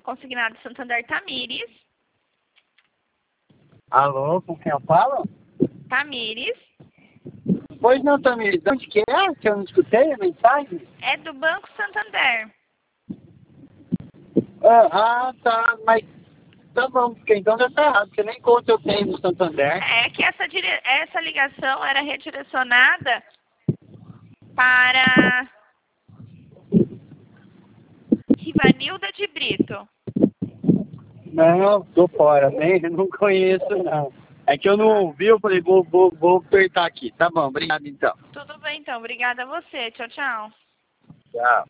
consignado Santander Tamires. Alô, com quem eu falo? Tamires. Pois não, Tamires, de onde que é? Que eu não escutei a mensagem? É do Banco Santander. Tá, mas tá bom, porque então deve estar errado, porque nem conta eu tenho no Santander. É que essa ligação era redirecionada para Rivanilda de Brito. Não, tô fora, nem, não conheço não. É que eu não ouvi, eu falei, vou apertar aqui. Tá bom, obrigado então. Tudo bem, então. Obrigada a você. Tchau, tchau. Tchau.